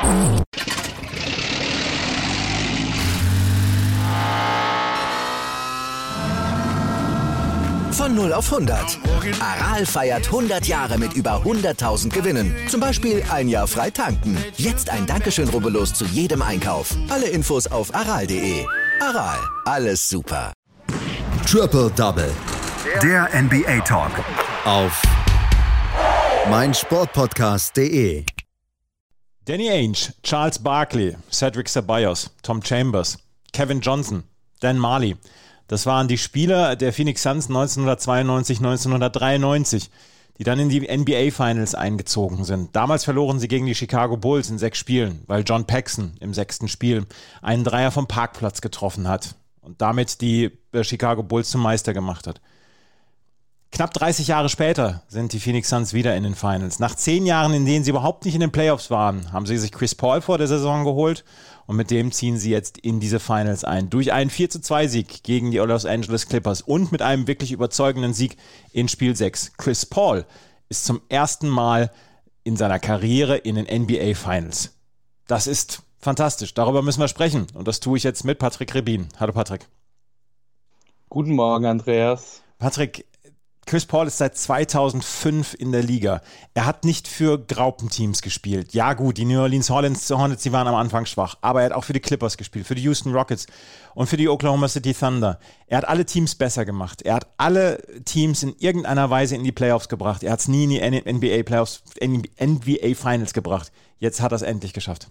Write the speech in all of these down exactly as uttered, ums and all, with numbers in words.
Von null auf hundert. Aral feiert hundert Jahre mit über hunderttausend Gewinnen. Zum Beispiel ein Jahr frei tanken. Jetzt ein Dankeschön, rubbellos zu jedem Einkauf. Alle Infos auf aral punkt de. Aral, alles super. Triple Double. Der N B A Talk. Auf meinsportpodcast punkt de. Danny Ainge, Charles Barkley, Cedric Ceballos, Tom Chambers, Kevin Johnson, Dan Marley. Das waren die Spieler der Phoenix Suns neunzehnhundertzweiundneunzig, neunzehnhundertdreiundneunzig, die dann in die N B A Finals eingezogen sind. Damals verloren sie gegen die Chicago Bulls in sechs Spielen, weil John Paxson im sechsten Spiel einen Dreier vom Parkplatz getroffen hat und damit die Chicago Bulls zum Meister gemacht hat. Knapp dreißig Jahre später sind die Phoenix Suns wieder in den Finals. Nach zehn Jahren, in denen sie überhaupt nicht in den Playoffs waren, haben sie sich Chris Paul vor der Saison geholt und mit dem ziehen sie jetzt in diese Finals ein. Durch einen vier zu zwei Sieg gegen die Los Angeles Clippers und mit einem wirklich überzeugenden Sieg in Spiel sechs. Chris Paul ist zum ersten Mal in seiner Karriere in den N B A Finals. Das ist fantastisch. Darüber müssen wir sprechen und das tue ich jetzt mit Patrick Rebin. Hallo Patrick. Guten Morgen, Andreas. Patrick, Chris Paul ist seit zweitausendfünf in der Liga. Er hat nicht für Graupenteams gespielt. Ja gut, die New Orleans Hornets, Hornets, die waren am Anfang schwach, aber er hat auch für die Clippers gespielt, für die Houston Rockets und für die Oklahoma City Thunder. Er hat alle Teams besser gemacht. Er hat alle Teams in irgendeiner Weise in die Playoffs gebracht. Er hat es nie in die N B A Playoffs, N B A Finals gebracht. Jetzt hat er es endlich geschafft.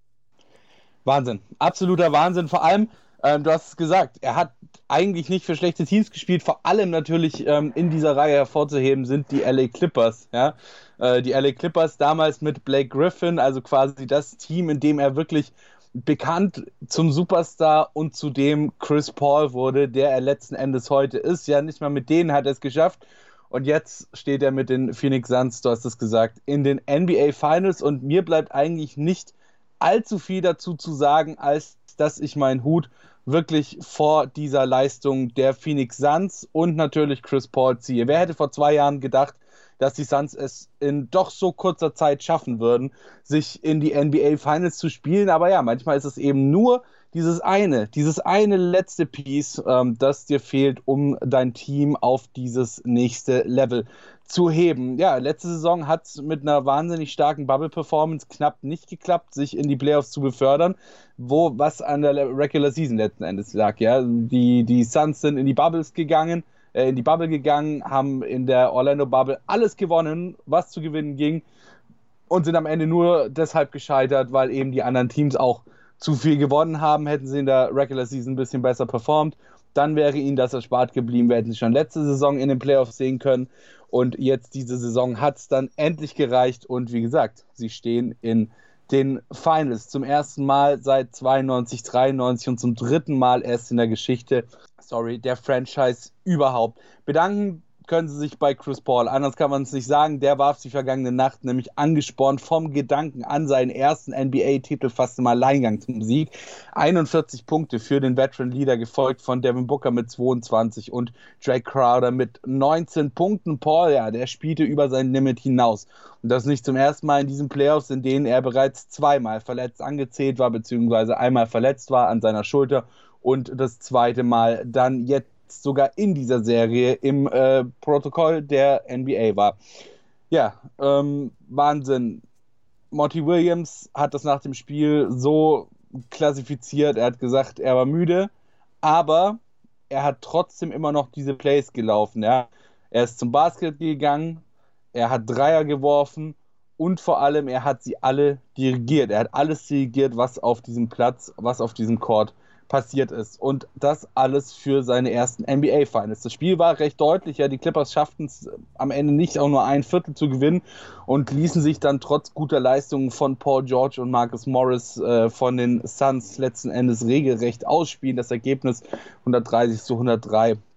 Wahnsinn, absoluter Wahnsinn. Vor allem, ähm, du hast es gesagt, er hat eigentlich nicht für schlechte Teams gespielt. Vor allem natürlich ähm, in dieser Reihe hervorzuheben sind die L A Clippers. Ja? Äh, die L A Clippers damals mit Blake Griffin, also quasi das Team, in dem er wirklich bekannt zum Superstar und zu dem Chris Paul wurde, der er letzten Endes heute ist. Ja, nicht mal mit denen hat er es geschafft. Und jetzt steht er mit den Phoenix Suns, du hast es gesagt, in den N B A Finals. Und mir bleibt eigentlich nicht allzu viel dazu zu sagen, als dass ich meinen Hut wirklich vor dieser Leistung der Phoenix Suns und natürlich Chris Paul ziehe. Wer hätte vor zwei Jahren gedacht, dass die Suns es in doch so kurzer Zeit schaffen würden, sich in die N B A Finals zu spielen. Aber ja, manchmal ist es eben nur dieses eine, dieses eine letzte Piece, ähm, das dir fehlt, um dein Team auf dieses nächste Level zu heben. Ja, letzte Saison hat es mit einer wahnsinnig starken Bubble-Performance knapp nicht geklappt, sich in die Playoffs zu befördern, wo was an der Regular Season letzten Endes lag. Ja, die, die Suns sind in die Bubbles gegangen, äh, in die Bubble gegangen, haben in der Orlando Bubble alles gewonnen, was zu gewinnen ging und sind am Ende nur deshalb gescheitert, weil eben die anderen Teams auch zu viel gewonnen haben. Hätten sie in der Regular Season ein bisschen besser performt, dann wäre ihnen das erspart geblieben. Wir hätten sie schon letzte Saison in den Playoffs sehen können. Und jetzt diese Saison hat es dann endlich gereicht. Und wie gesagt, sie stehen in den Finals zum ersten Mal seit zweiundneunzig, dreiundneunzig und zum dritten Mal erst in der Geschichte, sorry, der Franchise überhaupt. Bedanken können sie sich bei Chris Paul. Anders kann man es nicht sagen. Der warf die vergangene Nacht nämlich angespornt vom Gedanken an seinen ersten N B A-Titel fast im Alleingang zum Sieg. einundvierzig Punkte für den Veteran Leader, gefolgt von Devin Booker mit zweiundzwanzig und Jay Crowder mit neunzehn Punkten. Paul, ja, der spielte über sein Limit hinaus. Und das nicht zum ersten Mal in diesen Playoffs, in denen er bereits zweimal verletzt angezählt war, beziehungsweise einmal verletzt war an seiner Schulter und das zweite Mal dann jetzt sogar in dieser Serie im äh, Protokoll der N B A war. Ja, ähm, Wahnsinn. Monty Williams hat das nach dem Spiel so klassifiziert, er hat gesagt, er war müde, aber er hat trotzdem immer noch diese Plays gelaufen. Ja? Er ist zum Basket gegangen, er hat Dreier geworfen und vor allem, er hat sie alle dirigiert. Er hat alles dirigiert, was auf diesem Platz, was auf diesem Court passiert ist. Und das alles für seine ersten N B A Finals. Das Spiel war recht deutlich. Ja, die Clippers schafften es am Ende nicht, auch nur ein Viertel zu gewinnen und ließen sich dann trotz guter Leistungen von Paul George und Marcus Morris äh, von den Suns letzten Endes regelrecht ausspielen. Das Ergebnis hundertdreißig zu hundertdrei.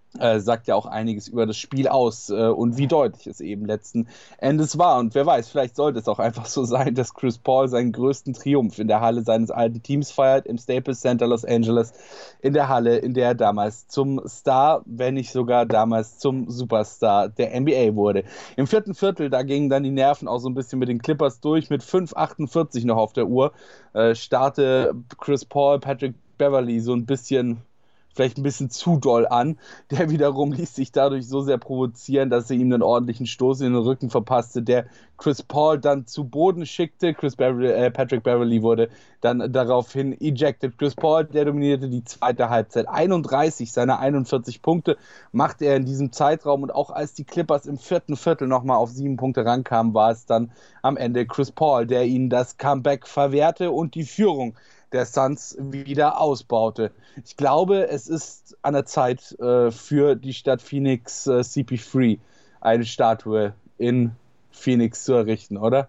Äh, sagt ja auch einiges über das Spiel aus äh, und wie deutlich es eben letzten Endes war. Und wer weiß, vielleicht sollte es auch einfach so sein, dass Chris Paul seinen größten Triumph in der Halle seines alten Teams feiert, im Staples Center Los Angeles, in der Halle, in der er damals zum Star, wenn nicht sogar damals zum Superstar der N B A wurde. Im vierten Viertel, da gingen dann die Nerven auch so ein bisschen mit den Clippers durch, mit fünf achtundvierzig noch auf der Uhr, äh, starrte Chris Paul, Patrick Beverley so ein bisschen vielleicht ein bisschen zu doll an. Der wiederum ließ sich dadurch so sehr provozieren, dass er ihm einen ordentlichen Stoß in den Rücken verpasste, der Chris Paul dann zu Boden schickte. Chris Beverly, äh, Patrick Beverley wurde dann daraufhin ejected. Chris Paul, der dominierte die zweite Halbzeit. einunddreißig seiner einundvierzig Punkte machte er in diesem Zeitraum, und auch als die Clippers im vierten Viertel nochmal auf sieben Punkte rankamen, war es dann am Ende Chris Paul, der ihnen das Comeback verwehrte und die Führung der Suns wieder ausbaute. Ich glaube, es ist an der Zeit äh, für die Stadt Phoenix äh, C P drei eine Statue in Phoenix zu errichten, oder?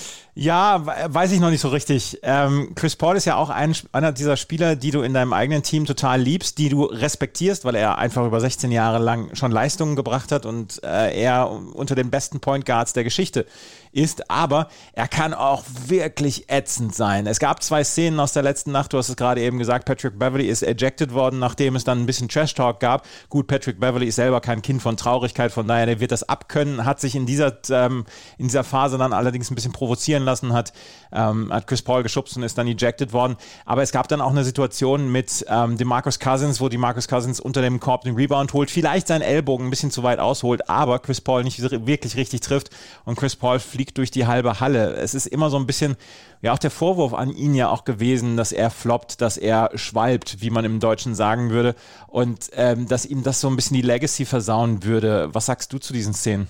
Ja, weiß ich noch nicht so richtig. Ähm, Chris Paul ist ja auch ein, einer dieser Spieler, die du in deinem eigenen Team total liebst, die du respektierst, weil er einfach über sechzehn Jahre lang schon Leistungen gebracht hat und äh, er unter den besten Point Guards der Geschichte ist, aber er kann auch wirklich ätzend sein. Es gab zwei Szenen aus der letzten Nacht, du hast es gerade eben gesagt, Patrick Beverley ist ejected worden, nachdem es dann ein bisschen Trash-Talk gab. Gut, Patrick Beverley ist selber kein Kind von Traurigkeit, von daher, der wird das abkönnen, hat sich in dieser, ähm, in dieser Phase dann allerdings ein bisschen provozieren lassen, hat, ähm, hat Chris Paul geschubst und ist dann ejected worden. Aber es gab dann auch eine Situation mit ähm, DeMarcus Cousins, wo DeMarcus Cousins unter dem Korb den Rebound holt, vielleicht seinen Ellbogen ein bisschen zu weit ausholt, aber Chris Paul nicht wirklich richtig trifft und Chris Paul fliegt durch die halbe Halle. Es ist immer so ein bisschen, ja, auch der Vorwurf an ihn ja auch gewesen, dass er floppt, dass er schwalbt, wie man im Deutschen sagen würde, und ähm, dass ihm das so ein bisschen die Legacy versauen würde. Was sagst du zu diesen Szenen?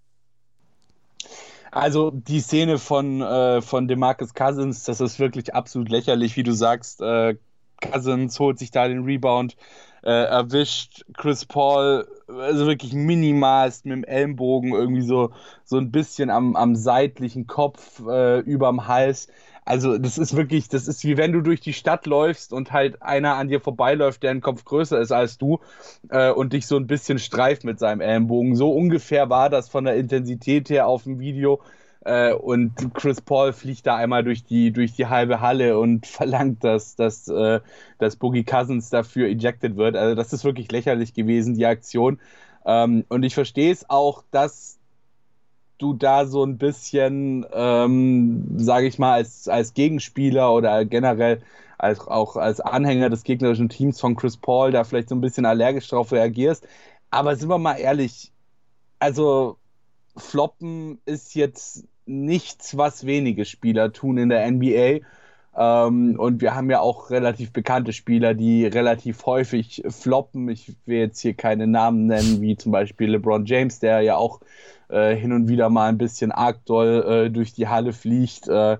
Also die Szene von, äh, von DeMarcus Cousins, das ist wirklich absolut lächerlich, wie du sagst. Äh, Cousins holt sich da den Rebound, äh, erwischt Chris Paul, also wirklich minimalst mit dem Ellenbogen irgendwie so, so ein bisschen am, am seitlichen Kopf, äh, überm Hals. Also das ist wirklich, das ist wie wenn du durch die Stadt läufst und halt einer an dir vorbeiläuft, der ein Kopf größer ist als du äh, und dich so ein bisschen streift mit seinem Ellenbogen. So ungefähr war das von der Intensität her auf dem Video. Äh, und Chris Paul fliegt da einmal durch die, durch die halbe Halle und verlangt, dass, dass, äh, dass Boogie Cousins dafür ejected wird. Also das ist wirklich lächerlich gewesen, die Aktion. Ähm, und ich verstehe es auch, dass du da so ein bisschen, ähm, sage ich mal, als, als Gegenspieler oder generell als, auch als Anhänger des gegnerischen Teams von Chris Paul da vielleicht so ein bisschen allergisch drauf reagierst. Aber sind wir mal ehrlich, also Floppen ist jetzt nichts, was wenige Spieler tun in der N B A. Ähm, und wir haben ja auch relativ bekannte Spieler, die relativ häufig floppen. Ich will jetzt hier keine Namen nennen, wie zum Beispiel LeBron James, der ja auch äh, hin und wieder mal ein bisschen arg doll äh, durch die Halle fliegt. Äh,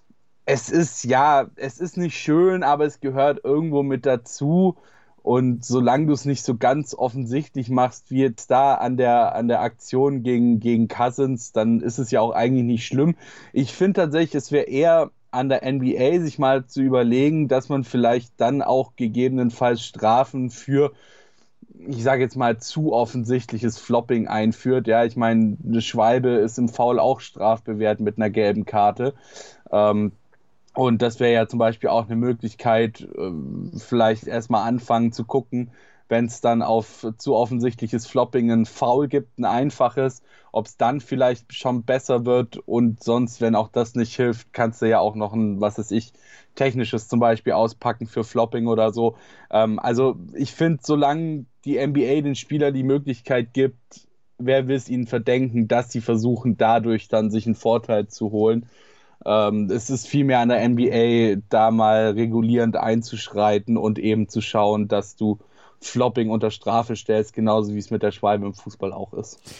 es ist, ja, es ist nicht schön, aber es gehört irgendwo mit dazu. Und solange du es nicht so ganz offensichtlich machst, wie jetzt da an der, an der Aktion gegen, gegen Cousins, dann ist es ja auch eigentlich nicht schlimm. Ich finde tatsächlich, es wäre eher an der N B A, sich mal zu überlegen, dass man vielleicht dann auch gegebenenfalls Strafen für, ich sage jetzt mal, zu offensichtliches Flopping einführt. Ja, ich meine, eine Schwalbe ist im Foul auch strafbewehrt mit einer gelben Karte. Ähm, Und das wäre ja zum Beispiel auch eine Möglichkeit, vielleicht erstmal anfangen zu gucken, wenn es dann auf zu offensichtliches Flopping ein Foul gibt, ein einfaches, ob es dann vielleicht schon besser wird, und sonst, wenn auch das nicht hilft, kannst du ja auch noch ein, was weiß ich, technisches zum Beispiel auspacken für Flopping oder so. Also ich finde, solange die N B A den Spielern die Möglichkeit gibt, wer will es ihnen verdenken, dass sie versuchen, dadurch dann sich einen Vorteil zu holen. Ähm, es ist vielmehr an der N B A, da mal regulierend einzuschreiten und eben zu schauen, dass du Flopping unter Strafe stellst, genauso wie es mit der Schwalbe im Fußball auch ist.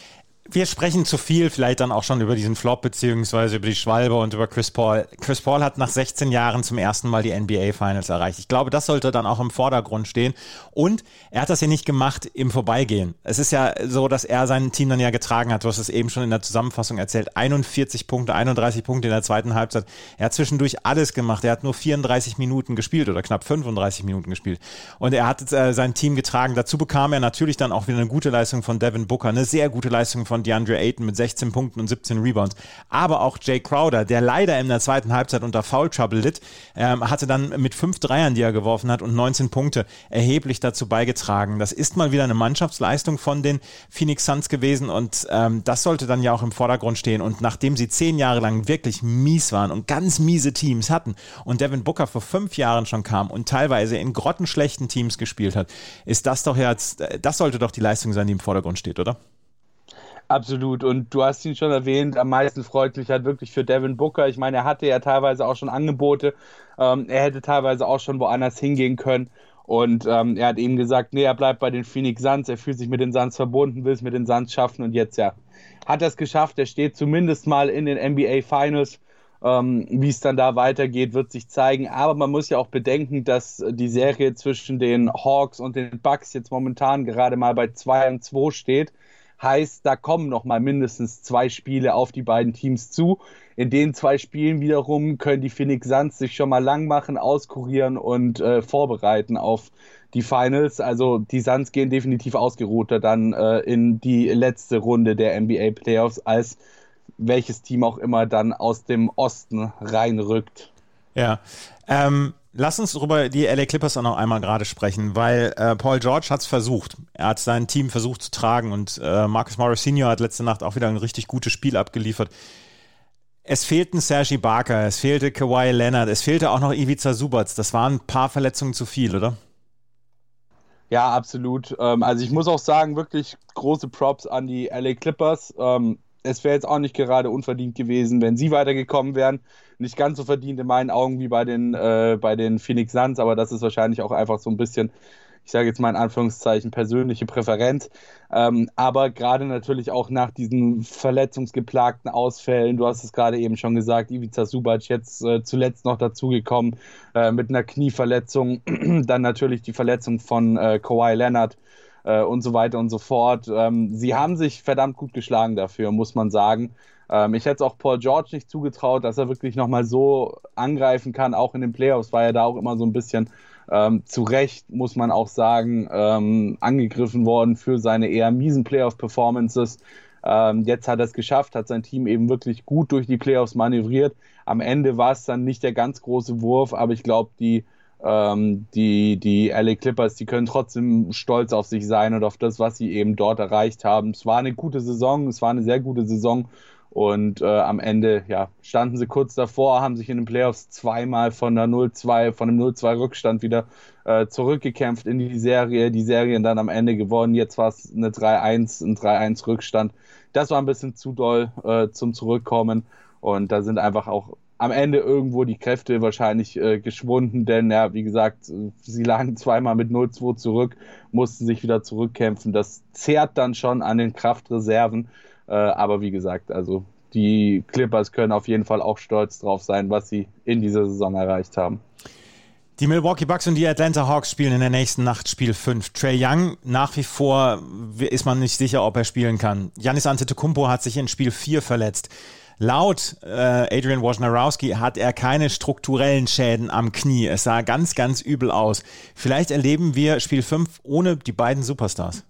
Wir sprechen zu viel vielleicht dann auch schon über diesen Flop beziehungsweise über die Schwalbe und über Chris Paul. Chris Paul hat nach sechzehn Jahren zum ersten Mal die N B A Finals erreicht. Ich glaube, das sollte dann auch im Vordergrund stehen. Und er hat das ja nicht gemacht im Vorbeigehen. Es ist ja so, dass er sein Team dann ja getragen hat. Du hast es eben schon in der Zusammenfassung erzählt. einundvierzig Punkte, einunddreißig Punkte in der zweiten Halbzeit. Er hat zwischendurch alles gemacht. Er hat nur vierunddreißig Minuten gespielt oder knapp fünfunddreißig Minuten gespielt. Und er hat äh, sein Team getragen. Dazu bekam er natürlich dann auch wieder eine gute Leistung von Devin Booker, eine sehr gute Leistung von DeAndre Ayton mit sechzehn Punkten und siebzehn Rebounds. Aber auch Jay Crowder, der leider in der zweiten Halbzeit unter Foul Trouble litt, ähm, hatte dann mit fünf Dreiern, die er geworfen hat und neunzehn Punkte erheblich dazu beigetragen. Das ist mal wieder eine Mannschaftsleistung von den Phoenix Suns gewesen und ähm, das sollte dann ja auch im Vordergrund stehen. Und nachdem sie zehn Jahre lang wirklich mies waren und ganz miese Teams hatten und Devin Booker vor fünf Jahren schon kam und teilweise in grottenschlechten Teams gespielt hat, ist das doch jetzt, das sollte doch die Leistung sein, die im Vordergrund steht, oder? Absolut, und du hast ihn schon erwähnt, am meisten freut mich halt wirklich für Devin Booker. Ich meine, er hatte ja teilweise auch schon Angebote, ähm, er hätte teilweise auch schon woanders hingehen können und ähm, er hat eben gesagt, nee, er bleibt bei den Phoenix Suns, er fühlt sich mit den Suns verbunden, will es mit den Suns schaffen und jetzt ja, hat er es geschafft, er steht zumindest mal in den N B A Finals. Ähm, wie es dann da weitergeht, wird sich zeigen, aber man muss ja auch bedenken, dass die Serie zwischen den Hawks und den Bucks jetzt momentan gerade mal bei zwei und zwei steht. Heißt, da kommen noch mal mindestens zwei Spiele auf die beiden Teams zu. In den zwei Spielen wiederum können die Phoenix Suns sich schon mal lang machen, auskurieren und äh, vorbereiten auf die Finals. Also die Suns gehen definitiv ausgeruhter dann äh, in die letzte Runde der N B A Playoffs, als welches Team auch immer dann aus dem Osten reinrückt. Ja, ähm, lass uns über die L A Clippers auch noch einmal gerade sprechen, weil äh, Paul George hat es versucht. Er hat sein Team versucht zu tragen und äh, Marcus Morris Senior hat letzte Nacht auch wieder ein richtig gutes Spiel abgeliefert. Es fehlten Serge Ibaka, es fehlte Kawhi Leonard, es fehlte auch noch Ivica Zubac. Das waren ein paar Verletzungen zu viel, oder? Ja, absolut. Ähm, also ich muss auch sagen, wirklich große Props an die L A Clippers. Ähm, es wäre jetzt auch nicht gerade unverdient gewesen, wenn sie weitergekommen wären. Nicht ganz so verdient in meinen Augen wie bei den, äh, bei den Phoenix Suns, aber das ist wahrscheinlich auch einfach so ein bisschen, ich sage jetzt mal in Anführungszeichen, persönliche Präferenz. Ähm, aber gerade natürlich auch nach diesen verletzungsgeplagten Ausfällen, du hast es gerade eben schon gesagt, Ivica Zubac jetzt äh, zuletzt noch dazugekommen äh, mit einer Knieverletzung, dann natürlich die Verletzung von äh, Kawhi Leonard äh, und so weiter und so fort. Ähm, sie haben sich verdammt gut geschlagen dafür, muss man sagen. Ähm, ich hätte es auch Paul George nicht zugetraut, dass er wirklich nochmal so angreifen kann, auch in den Playoffs war er da auch immer so ein bisschen Ähm, zu Recht, muss man auch sagen, ähm, angegriffen worden für seine eher miesen Playoff-Performances. Ähm, jetzt hat er es geschafft, hat sein Team eben wirklich gut durch die Playoffs manövriert. Am Ende war es dann nicht der ganz große Wurf, aber ich glaube, die, ähm, die, die L A Clippers, die können trotzdem stolz auf sich sein und auf das, was sie eben dort erreicht haben. Es war eine gute Saison, es war eine sehr gute Saison. Und äh, am Ende ja, standen sie kurz davor, haben sich in den Playoffs zweimal von der null zwei, von dem null zwei Rückstand wieder äh, zurückgekämpft in die Serie, die Serien dann am Ende gewonnen. Jetzt war es eine drei eins, ein drei eins Rückstand. Das war ein bisschen zu doll äh, zum Zurückkommen und da sind einfach auch am Ende irgendwo die Kräfte wahrscheinlich äh, geschwunden, denn ja, wie gesagt, sie lagen zweimal mit null zwei zurück, mussten sich wieder zurückkämpfen. Das zehrt dann schon an den Kraftreserven. Aber wie gesagt, also die Clippers können auf jeden Fall auch stolz drauf sein, was sie in dieser Saison erreicht haben. Die Milwaukee Bucks und die Atlanta Hawks spielen in der nächsten Nacht Spiel fünf. Trae Young, nach wie vor ist man nicht sicher, ob er spielen kann. Giannis Antetokounmpo hat sich in Spiel vier verletzt. Laut äh, Adrian Wojnarowski hat er keine strukturellen Schäden am Knie. Es sah ganz, ganz übel aus. Vielleicht erleben wir Spiel fünf ohne die beiden Superstars.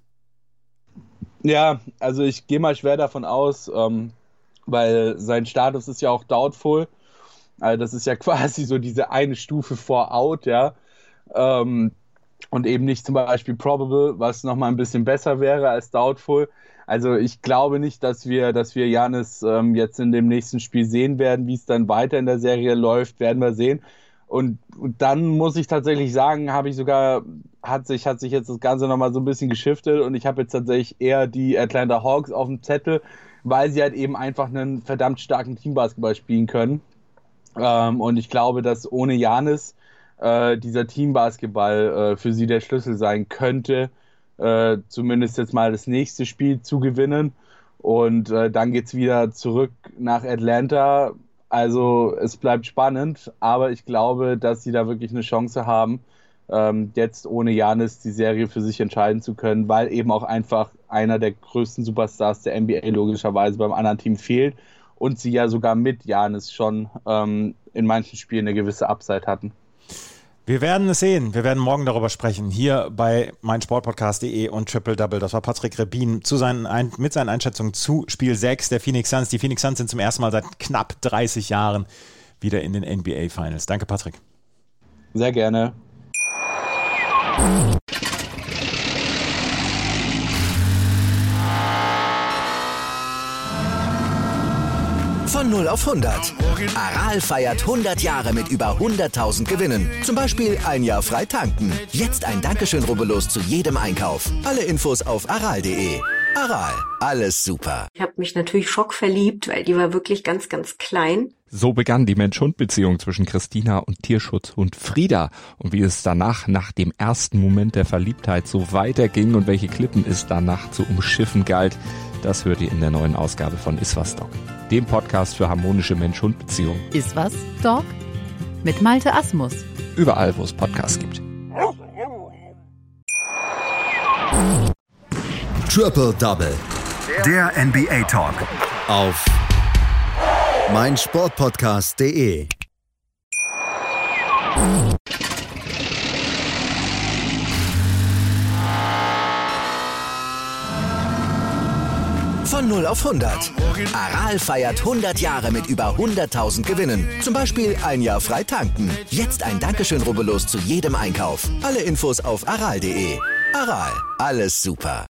Ja, also ich gehe mal schwer davon aus, ähm, weil sein Status ist ja auch doubtful. Also das ist ja quasi so diese eine Stufe vor out, ja. Ähm, und eben nicht zum Beispiel probable, was nochmal ein bisschen besser wäre als doubtful. Also ich glaube nicht, dass wir, dass wir Giannis ähm, jetzt in dem nächsten Spiel sehen werden. Wie es dann weiter in der Serie läuft, werden wir sehen. Und, und dann muss ich tatsächlich sagen, habe ich sogar, hat sich, hat sich jetzt das Ganze nochmal so ein bisschen geschiftet und ich habe jetzt tatsächlich eher die Atlanta Hawks auf dem Zettel, weil sie halt eben einfach einen verdammt starken Teambasketball spielen können. Ähm, und ich glaube, dass ohne Giannis äh, dieser Teambasketball äh, für sie der Schlüssel sein könnte, äh, zumindest jetzt mal das nächste Spiel zu gewinnen. Und äh, dann geht es wieder zurück nach Atlanta. Also es bleibt spannend, aber ich glaube, dass sie da wirklich eine Chance haben, ähm, jetzt ohne Giannis die Serie für sich entscheiden zu können, weil eben auch einfach einer der größten Superstars der N B A logischerweise beim anderen Team fehlt und sie ja sogar mit Giannis schon ähm, in manchen Spielen eine gewisse Upside hatten. Wir werden es sehen. Wir werden morgen darüber sprechen. Hier bei meinsportpodcast punkt de und Triple Double. Das war Patrick Rebin zu seinen Ein- mit seinen Einschätzungen zu Spiel sechs der Phoenix Suns. Die Phoenix Suns sind zum ersten Mal seit knapp dreißig Jahren wieder in den N B A Finals. Danke, Patrick. Sehr gerne. Von null auf hundert. Aral feiert hundert Jahre mit über hunderttausend Gewinnen. Zum Beispiel ein Jahr frei tanken. Jetzt ein Dankeschön, rubbellos zu jedem Einkauf. Alle Infos auf aral punkt de. Aral, alles super. Ich habe mich natürlich schockverliebt, weil die war wirklich ganz, ganz klein. So begann die Mensch-Hund-Beziehung zwischen Christina und Tierschutzhund Frieda. Und wie es danach, nach dem ersten Moment der Verliebtheit, so weiterging und welche Klippen es danach zu umschiffen galt, das hört ihr in der neuen Ausgabe von Iswas Dog, dem Podcast für harmonische Mensch-Hund-Beziehungen. Iswas Dog mit Malte Asmus. Überall, wo es Podcasts gibt. Triple Double. Der N B A Talk. Auf meinsportpodcast punkt de. Von null auf hundert. Aral feiert hundert Jahre mit über hunderttausend Gewinnen. Zum Beispiel ein Jahr frei tanken. Jetzt ein Dankeschön, rubbellos zu jedem Einkauf. Alle Infos auf aral punkt de. Aral, alles super.